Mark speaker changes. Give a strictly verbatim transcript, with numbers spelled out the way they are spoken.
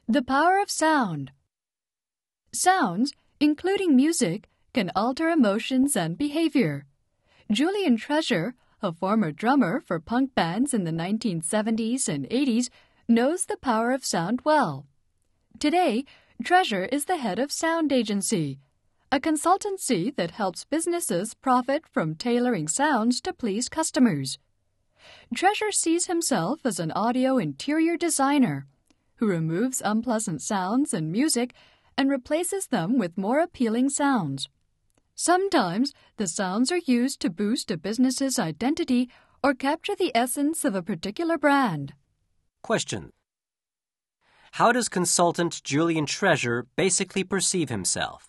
Speaker 1: The power of sound. Sounds, including music, can alter emotions and behavior. Julian Treasure, a former drummer for punk bands in the nineteen seventies and eighties, knows the power of sound well. Today, Treasure is the head of Sound Agency, a consultancy that helps businesses profit from tailoring sounds to please customers. Treasure sees himself as an audio interior designer who removes unpleasant sounds and music and replaces them with more appealing sounds. Sometimes the sounds are used to boost a business's identity or capture the essence of a particular brand.
Speaker 2: Question. How does consultant Julian Treasure basically perceive himself?